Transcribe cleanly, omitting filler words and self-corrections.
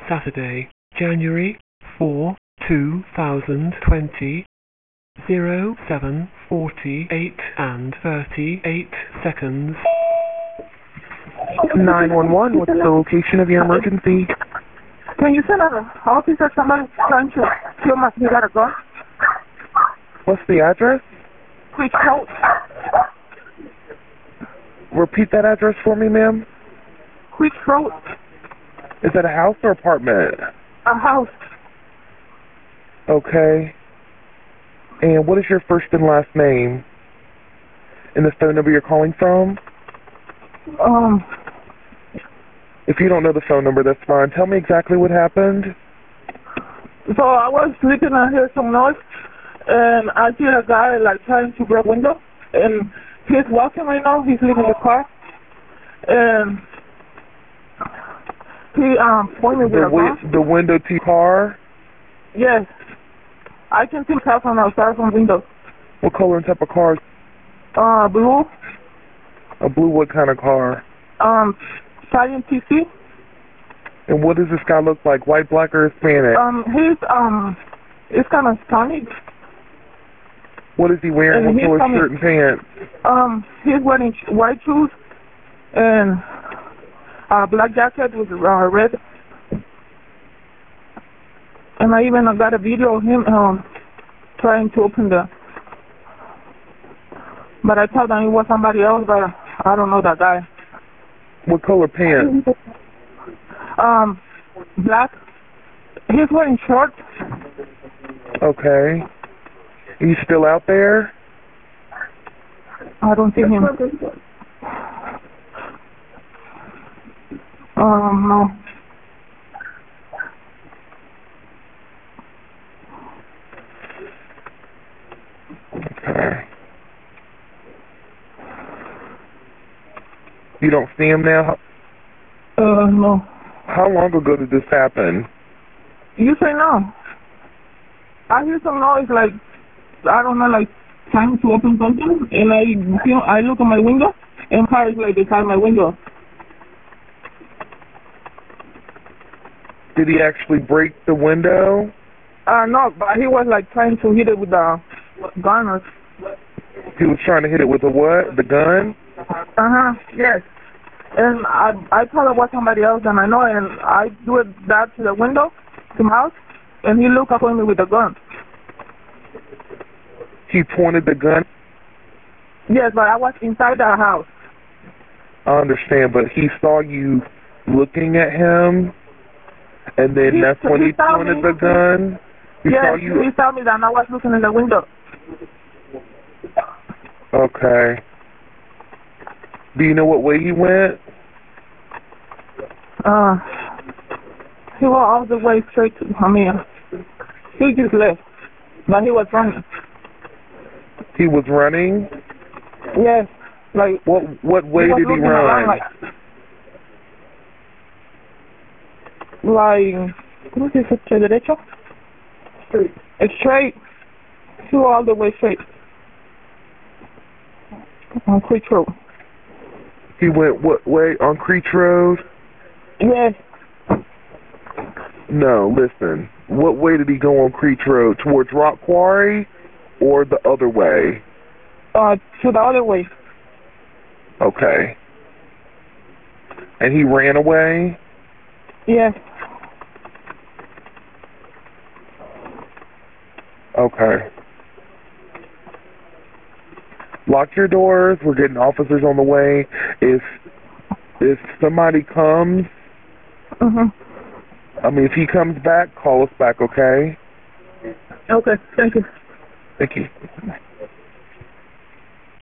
Saturday, January 4, 2020, 07:48 and 38 seconds. 911, what's the location of your emergency? Can you send an officer? Somebody trying to kill my kid at a gun? What's the address? Quick help. Repeat that address for me, ma'am. Quick throat. Is that a house or apartment? A house. Okay. And what is your first and last name? And the phone number you're calling from? If you don't know the phone number, that's fine. Tell me exactly what happened. So I was sleeping, I hear some noise, and I see a guy like trying to break window, and he's walking right now. He's leaving the car, and he pointed with a gun. The window to your car? Yes, I can see himself on outside from window. What color and type of car? Blue. A blue what kind of car? Science TC. And what does this guy look like? White, black, or Hispanic? It's kind of Hispanic. What is he wearing? What color shirt and pants? He's wearing white shoes and a black jacket with red. And I even got a video of him trying to open the. But I thought that it was somebody else, but I don't know that guy. What color pants? Black. He's wearing shorts. Okay. Are you still out there? I don't see him. No. Okay. You don't see him now? No. How long ago did this happen? You say no. I hear some noise like, I don't know, like trying to open something, and I look at my window, and car is like beside my window. Did he actually break the window? No, but he was like trying to hit it with the gun or... He was trying to hit it with the what? The gun? Yes. And I thought it was somebody else, and I know, and I do that to the window, to my house, and he looked up at me with the gun. He pointed the gun? Yes, but I was inside the house. I understand, but he saw you looking at him, and then that's when he pointed the gun? He saw me that I was looking in the window. Okay. Do you know what way he went? He went all the way straight to, he just left, but he was running. He was running? Yes, like... What way did he run? ¿Cómo se dice? ¿Derecho? Straight. Straight. He went all the way straight. On Creek Road. He went what way? On Creek Road? Yes. No, listen. What way did he go on Creek Road? Towards Rock Quarry or the other way? To the other way. Okay. And he ran away? Yes. Okay. Lock your doors. We're getting officers on the way. If somebody comes, if he comes back, call us back, okay? Okay, thank you. Thank you.